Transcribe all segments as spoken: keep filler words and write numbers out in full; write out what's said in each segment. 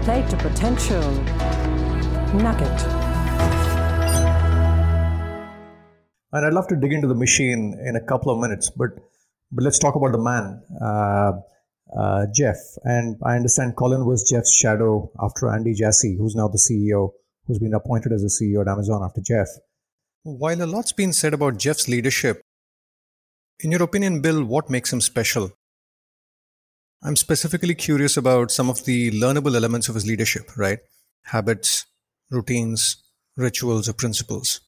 Play to potential. Nugget. And I'd love to dig into the machine in a couple of minutes, but but let's talk about the man, uh, uh, Jeff. And I understand Colin was Jeff's shadow after Andy Jassy, who's now the C E O, who's been appointed as the C E O at Amazon after Jeff. While a lot's been said about Jeff's leadership, in your opinion, Bill, what makes him special? I'm specifically curious about some of the learnable elements of his leadership, right? Habits, routines, rituals, or principles.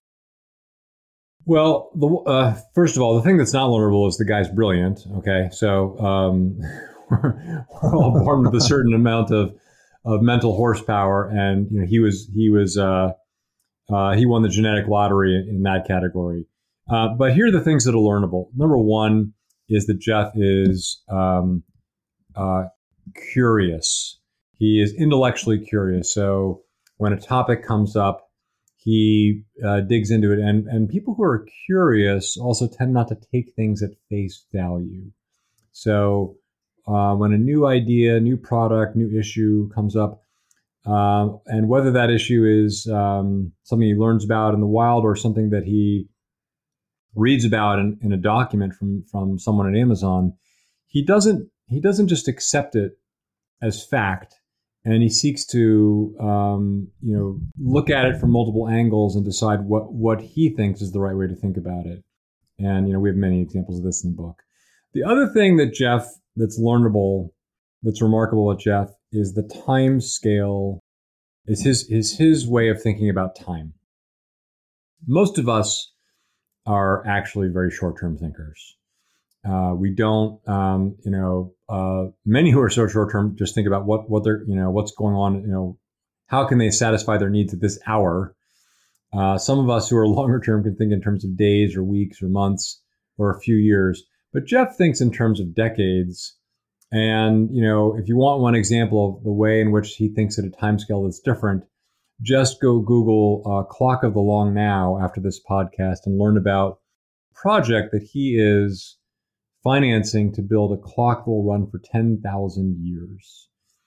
Well, the, uh, first of all, the thing that's not learnable is the guy's brilliant. Okay, so um, we're, we're all born with a certain amount of of mental horsepower, and you know he was he was uh, uh, he won the genetic lottery in, in that category. Uh, but here are the things that are learnable. Number one is that Jeff is um, uh, curious. He is intellectually curious. So when a topic comes up, he uh, digs into it. And, and people who are curious also tend not to take things at face value. So uh, when a new idea, new product, new issue comes up, uh, and whether that issue is um, something he learns about in the wild or something that he reads about in, in a document from, from someone at Amazon, he doesn't he doesn't just accept it as fact. And he seeks to, um, you know, look at it from multiple angles and decide what, what he thinks is the right way to think about it. And, you know, we have many examples of this in the book. The other thing that Jeff, that's learnable, that's remarkable at Jeff, is the time scale, is his, is his way of thinking about time. Most of us are actually very short-term thinkers. Uh, we don't, um, you know, uh, many who are so short-term just think about what, what they're, you know, what's going on, you know, how can they satisfy their needs at this hour? Uh, some of us who are longer-term can think in terms of days or weeks or months or a few years. But Jeff thinks in terms of decades. And, you know, if you want one example of the way in which he thinks at a timescale that's different, just go Google uh, Clock of the Long Now after this podcast and learn about a project that he is financing to build a clock that will run for ten thousand years.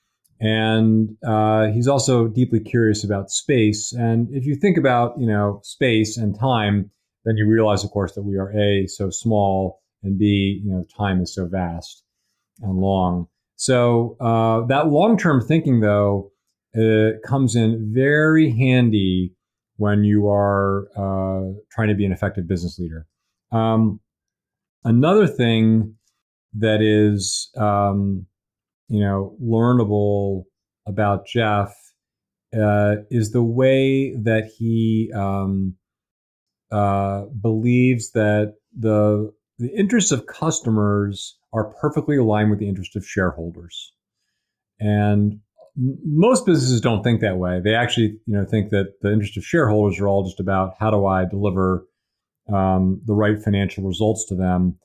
And uh, he's also deeply curious about space. And if you think about, you know, space and time, then you realize, of course, that we are A, so small, and B, you know, time is so vast and long. So uh, that long-term thinking, though, uh, comes in very handy when you are uh, trying to be an effective business leader. Um, Another thing that is, um, you know, learnable about Jeff uh, is the way that he um, uh, believes that the the interests of customers are perfectly aligned with the interest of shareholders. And m- most businesses don't think that way. They actually, you know, think that the interest of shareholders are all just about how do I deliver Um, the right financial results to them.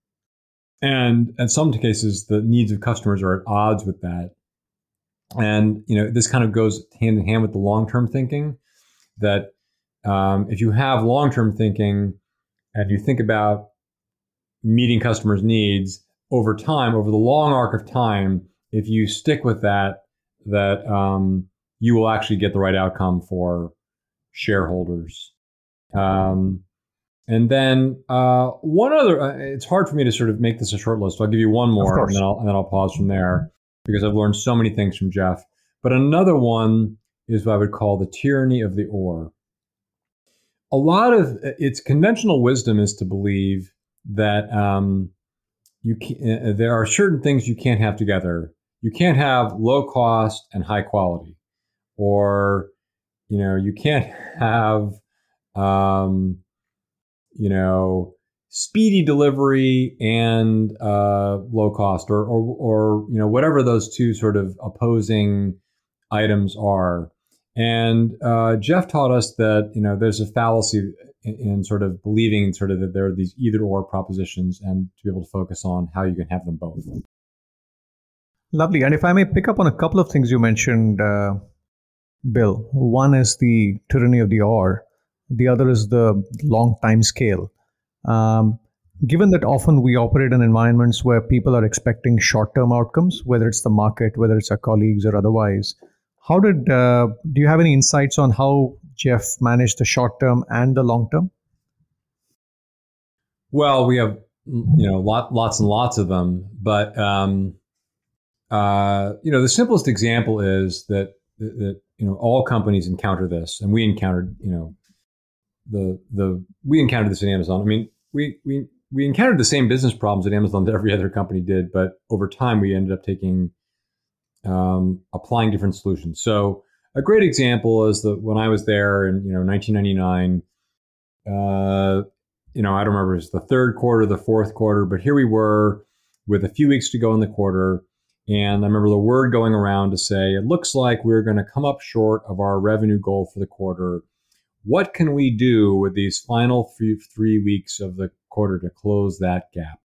And in some cases, the needs of customers are at odds with that. And, you know, this kind of goes hand in hand with the long-term thinking that um, if you have long-term thinking and you think about meeting customers' needs over time, over the long arc of time, if you stick with that, that um, you will actually get the right outcome for shareholders. Um, And then uh, one other, uh, it's hard for me to sort of make this a short list. So I'll give you one more and then I'll, and then I'll pause from there because I've learned so many things from Jeff. But another one is what I would call the tyranny of the or. A lot of its conventional wisdom is to believe that um, you can, uh, there are certain things you can't have together. You can't have low cost and high quality, or, you know, you can't have, um, you know, speedy delivery and uh, low cost, or, or, or, you know, whatever those two sort of opposing items are. And uh, Jeff taught us that, you know, there's a fallacy in, in sort of believing sort of that there are these either or propositions, and to be able to focus on how you can have them both. Lovely. And if I may pick up on a couple of things you mentioned, uh, Bill. One is the tyranny of the or. The other is the long time scale. Um, given that often we operate in environments where people are expecting short-term outcomes, whether it's the market, whether it's our colleagues or otherwise, how did, uh, do you have any insights on how Jeff managed the short term and the long term? Well, we have, you know, lot, lots and lots of them, but, um, uh, you know, the simplest example is that, that, that, you know, all companies encounter this, and we encountered, you know, the, the, we encountered this at Amazon. I mean, we, we, we encountered the same business problems at Amazon that every other company did, but over time we ended up taking, um, applying different solutions. So a great example is that when I was there in, you know, nineteen ninety-nine, uh, you know, I don't remember if it was the third quarter, the fourth quarter, but here we were with a few weeks to go in the quarter. And I remember the word going around to say, it looks like we're going to come up short of our revenue goal for the quarter. What can we do with these final three, three weeks of the quarter to close that gap?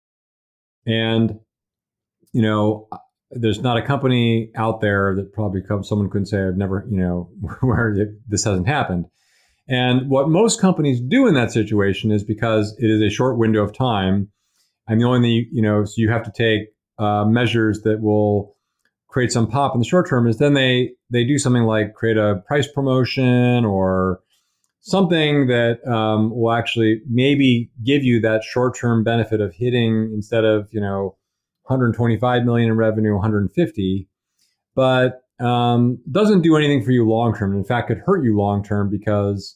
And, you know, there's not a company out there that probably comes, someone couldn't say, I've never, you know, where this hasn't happened. And what most companies do in that situation is, because it is a short window of time, and the only thing, you know, so you have to take uh, measures that will create some pop in the short term, is then they, they do something like create a price promotion or something that um, will actually maybe give you that short-term benefit of hitting, instead of, you know, one hundred twenty-five million in revenue, one hundred fifty, but um, doesn't do anything for you long-term. In fact, could hurt you long-term because,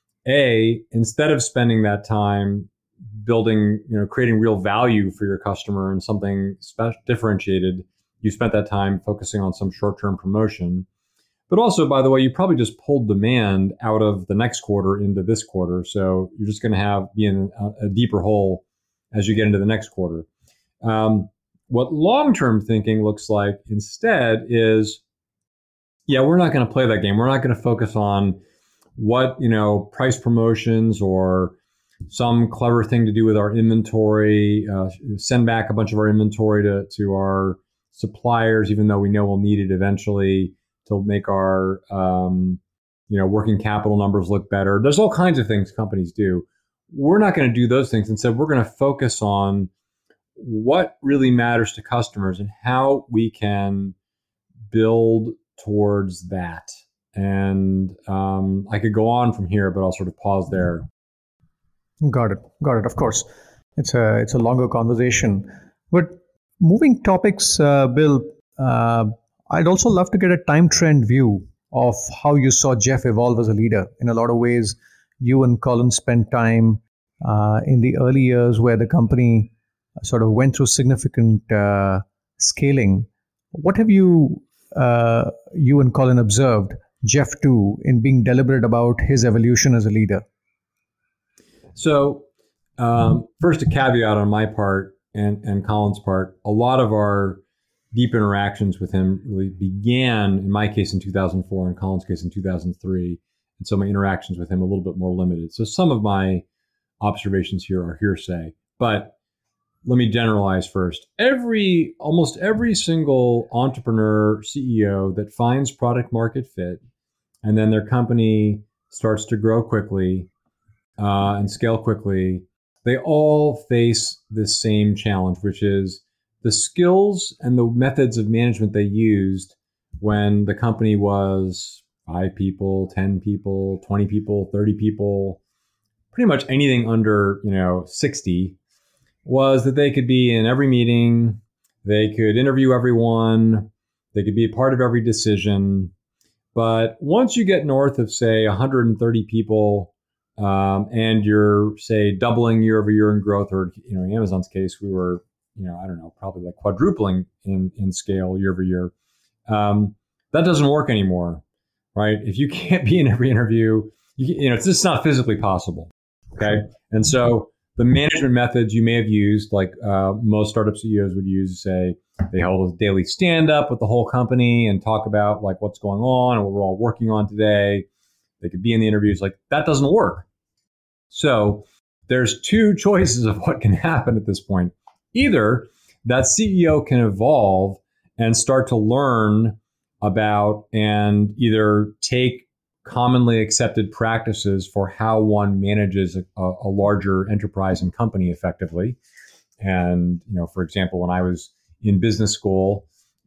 A, instead of spending that time building, you know, creating real value for your customer and something special, differentiated, you spent that time focusing on some short-term promotion. But also, by the way, you probably just pulled demand out of the next quarter into this quarter. So you're just going to have be in a, a deeper hole as you get into the next quarter. Um, what long-term thinking looks like instead is, yeah, we're not going to play that game. We're not going to focus on what, you know, price promotions or some clever thing to do with our inventory, uh, send back a bunch of our inventory to, to our suppliers, even though we know we'll need it eventually, to make our, um, you know, working capital numbers look better. There's all kinds of things companies do. We're not going to do those things. Instead, we're going to focus on what really matters to customers and how we can build towards that. And um, I could go on from here, but I'll sort of pause there. Got it. Got it. Of course, it's a it's a longer conversation. But moving topics, uh, Bill, uh, I'd also love to get a time trend view of how you saw Jeff evolve as a leader. In a lot of ways, you and Colin spent time uh, in the early years where the company sort of went through significant uh, scaling. What have you uh, you and Colin observed Jeff do in being deliberate about his evolution as a leader? So um, first, a caveat on my part and, and Colin's part. A lot of our deep interactions with him really began, in my case, in two thousand four, in Colin's case, in two thousand three. And so my interactions with him are a little bit more limited. So some of my observations here are hearsay. But let me generalize first. Every, almost every single entrepreneur, C E O that finds product market fit, and then their company starts to grow quickly uh, and scale quickly, they all face this same challenge, which is the skills and the methods of management they used when the company was five people, ten people, twenty people, thirty people, pretty much anything under, you know, sixty, was that they could be in every meeting, they could interview everyone, they could be a part of every decision. But once you get north of, say, one hundred thirty people, um, and you're, say, doubling year over year in growth, or, you know, in Amazon's case, we were, you know, I don't know, probably like quadrupling in, in scale year over year. Um, that doesn't work anymore, right? If you can't be in every interview, you, you know, it's just not physically possible. Okay. And so the management methods you may have used, like uh, most startup C E Os would use, say, they hold a daily stand up with the whole company and talk about like what's going on and what we're all working on today. They could be in the interviews. Like, that doesn't work. So there's two choices of what can happen at this point. Either that C E O can evolve and start to learn about and either take commonly accepted practices for how one manages a, a larger enterprise and company effectively. And, you know, for example, when I was in business school,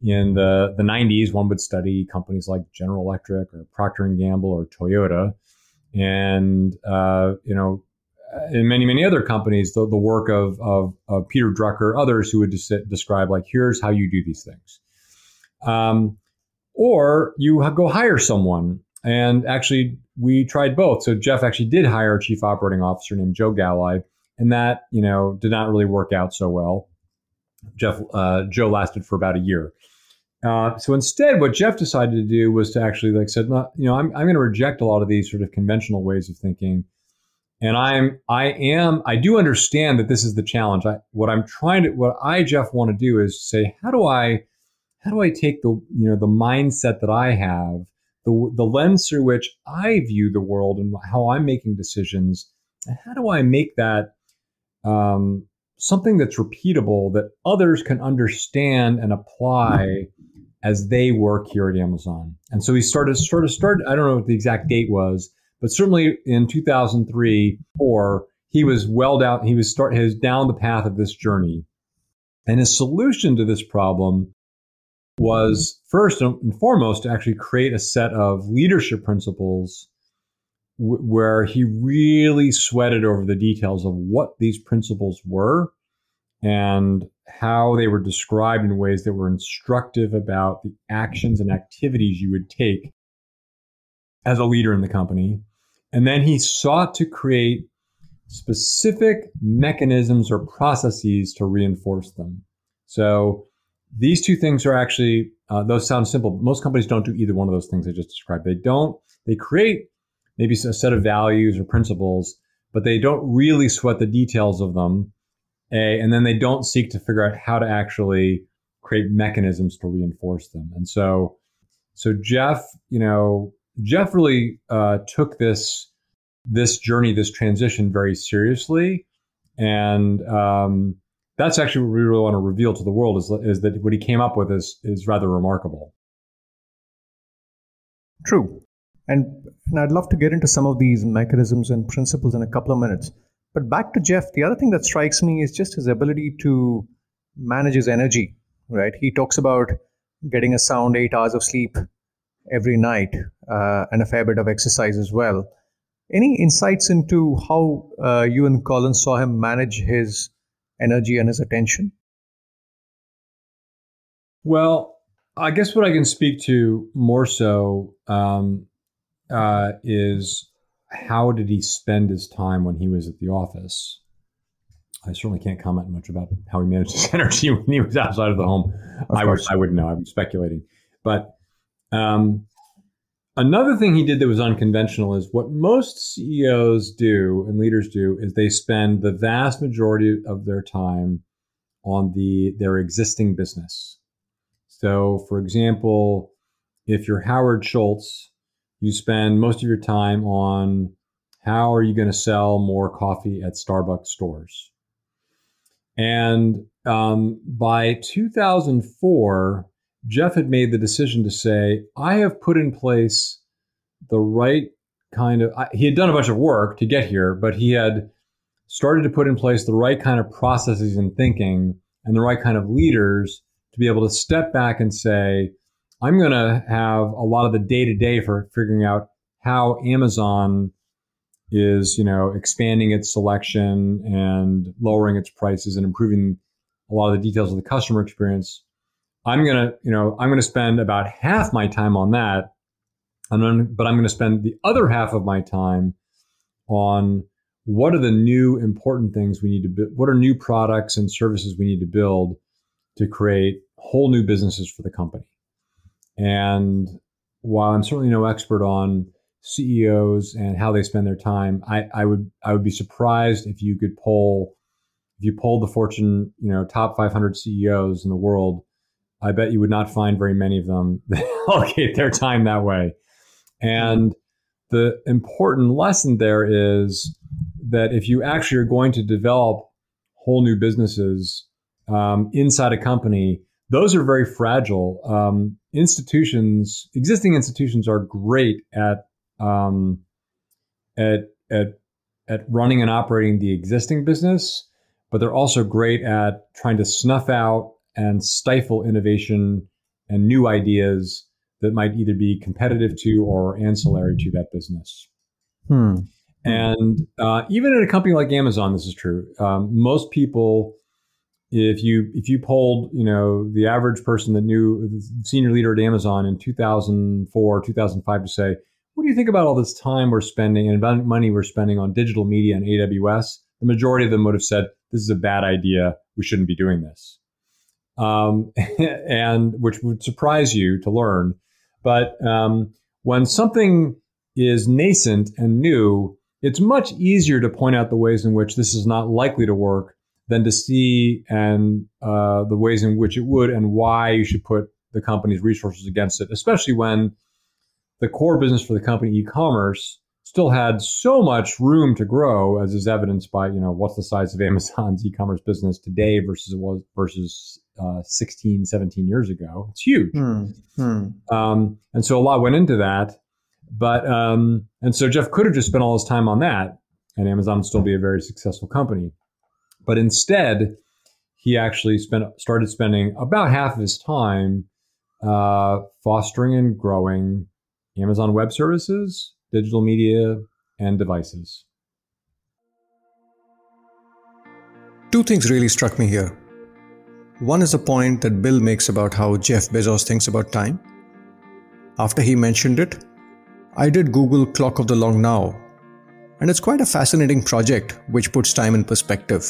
in the, the nineties, one would study companies like General Electric or Procter and Gamble or Toyota. And, uh, you know, in many, many other companies, the, the work of, of, of Peter Drucker, others who would des- describe, like, here's how you do these things. Um, or you go hire someone. And actually, we tried both. So Jeff actually did hire a chief operating officer named Joe Galli, and that, you know, did not really work out so well. Jeff, uh, Joe lasted for about a year. Uh, so instead, what Jeff decided to do was to actually, like, said, you know, I'm, I'm going to reject a lot of these sort of conventional ways of thinking. And I'm, I am, I do understand that this is the challenge. I, what I'm trying to, what I, Jeff, want to do is say, how do I, how do I take the, you know, the mindset that I have, the, the lens through which I view the world and how I'm making decisions, and how do I make that, um, something that's repeatable that others can understand and apply as they work here at Amazon. And so he started, sort of started, I don't know what the exact date was, but certainly in two thousand three, four, he was well down, he was start, he was down the path of this journey. And his solution to this problem was first and foremost to actually create a set of leadership principles w- where he really sweated over the details of what these principles were and how they were described in ways that were instructive about the actions and activities you would take as a leader in the company. And then he sought to create specific mechanisms or processes to reinforce them. So these two things are actually, uh, those sound simple. Most companies don't do either one of those things I just described. They don't, they create maybe a set of values or principles, but they don't really sweat the details of them. A, and then they don't seek to figure out how to actually create mechanisms to reinforce them. And so, so Jeff, you know, Jeff really uh, took this, this journey, this transition very seriously. And, um, that's actually what we really want to reveal to the world is, is that what he came up with is, is rather remarkable. True. And, and I'd love to get into some of these mechanisms and principles in a couple of minutes. But back to Jeff, the other thing that strikes me is just his ability to manage his energy, right? He talks about getting a sound eight hours of sleep every night uh, and a fair bit of exercise as well. Any insights into how uh, you and Colin saw him manage his energy and his attention? Well, I guess what I can speak to more so um, uh, is how did he spend his time when he was at the office? I certainly can't comment much about how he managed his energy when he was outside of the home. Of I would, I wouldn't know. I'm speculating. But um, another thing he did that was unconventional is what most C E Os do and leaders do is they spend the vast majority of their time on the their existing business. So, for example, if you're Howard Schultz, you spend most of your time on how are you going to sell more coffee at Starbucks stores. And um, by two thousand four, Jeff had made the decision to say, I have put in place the right kind of, he had done a bunch of work to get here, but he had started to put in place the right kind of processes and thinking and the right kind of leaders to be able to step back and say, I'm going to have a lot of the day-to-day for figuring out how Amazon is, you know, expanding its selection and lowering its prices and improving a lot of the details of the customer experience. I'm going to, you know, I'm going to spend about half my time on that. And then, but I'm going to spend the other half of my time on what are the new important things we need to build, what are new products and services we need to build to create whole new businesses for the company. And while I'm certainly no expert on C E Os and how they spend their time, I, I would I would be surprised if you could poll if you polled the Fortune, you know, top five hundred C E Os in the world. I bet you would not find very many of them that allocate their time that way. And the important lesson there is that if you actually are going to develop whole new businesses um, inside a company, those are very fragile. Um, institutions, existing institutions are great at um, at at at running and operating the existing business, but they're also great at trying to snuff out and stifle innovation and new ideas that might either be competitive to or ancillary to that business. Hmm. And uh, even at a company like Amazon, this is true. Um, most people, if you if you polled, you know, the average person that knew the senior leader at Amazon in two thousand four, two thousand five to say, what do you think about all this time we're spending and money we're spending on digital media and A W S? The majority of them would have said, this is a bad idea. We shouldn't be doing this. Um, and which would surprise you to learn. But um, when something is nascent and new, it's much easier to point out the ways in which this is not likely to work than to see and uh, the ways in which it would and why you should put the company's resources against it, especially when the core business for the company, e-commerce, still had so much room to grow, as is evidenced by, you know, what's the size of Amazon's e-commerce business today versus it was versus uh, sixteen, seventeen years ago. It's huge. Hmm. Hmm. Um, and so a lot went into that. But, um, and so Jeff could have just spent all his time on that and Amazon would still be a very successful company. But instead, he actually spent started spending about half of his time uh, fostering and growing Amazon Web Services, digital media, and devices. Two things really struck me here. One is a point that Bill makes about how Jeff Bezos thinks about time. After he mentioned it, I did Google Clock of the Long Now, and it's quite a fascinating project which puts time in perspective.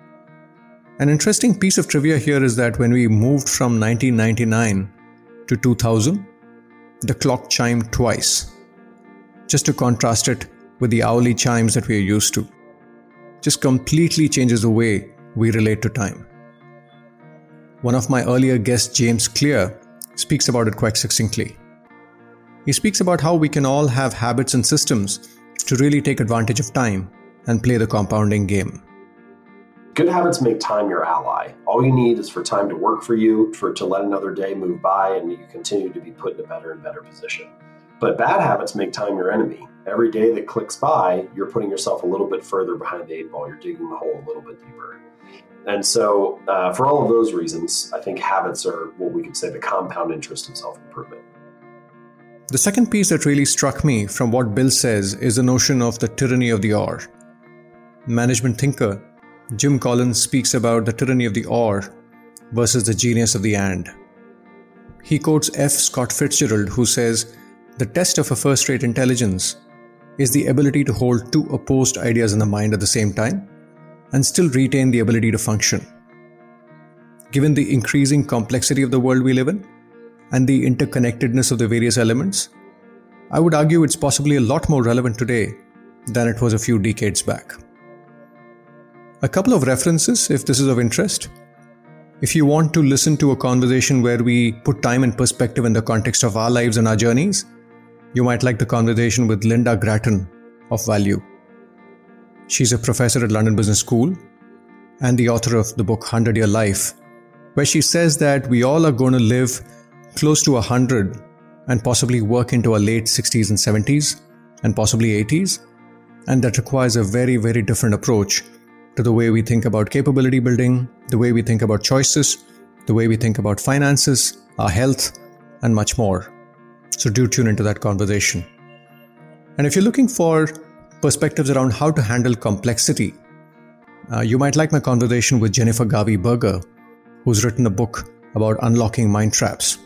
An interesting piece of trivia here is that when we moved from nineteen ninety-nine to two thousand, the clock chimed twice, just to contrast it with the hourly chimes that we are used to. Just completely changes the way we relate to time. One of my earlier guests, James Clear, speaks about it quite succinctly. He speaks about how we can all have habits and systems to really take advantage of time and play the compounding game. Good habits make time your ally. All you need is for time to work for you, for to let another day move by, and you continue to be put in a better and better position. But bad habits make time your enemy. Every day that clicks by, you're putting yourself a little bit further behind the eight ball. You're digging the hole a little bit deeper. And so uh, for all of those reasons, I think habits are what we could say the compound interest of self-improvement. The second piece that really struck me from what Bill says is the notion of the tyranny of the or. Management thinker Jim Collins speaks about the tyranny of the or versus the genius of the and. He quotes F. Scott Fitzgerald, who says, the test of a first-rate intelligence is the ability to hold two opposed ideas in the mind at the same time and still retain the ability to function. Given the increasing complexity of the world we live in and the interconnectedness of the various elements, I would argue it's possibly a lot more relevant today than it was a few decades back. A couple of references, if this is of interest. If you want to listen to a conversation where we put time in perspective in the context of our lives and our journeys, you might like the conversation with Linda Gratton of Value. She's a professor at London Business School and the author of the book one hundred year Life, where she says that we all are going to live close to one hundred and possibly work into our late sixties and seventies and possibly eighties, and that requires a very, very different approach to the way we think about capability building, the way we think about choices, the way we think about finances, our health, and much more. So do tune into that conversation. And if you're looking for perspectives around how to handle complexity, uh, you might like my conversation with Jennifer Garvey Berger, who's written a book about unlocking mind traps.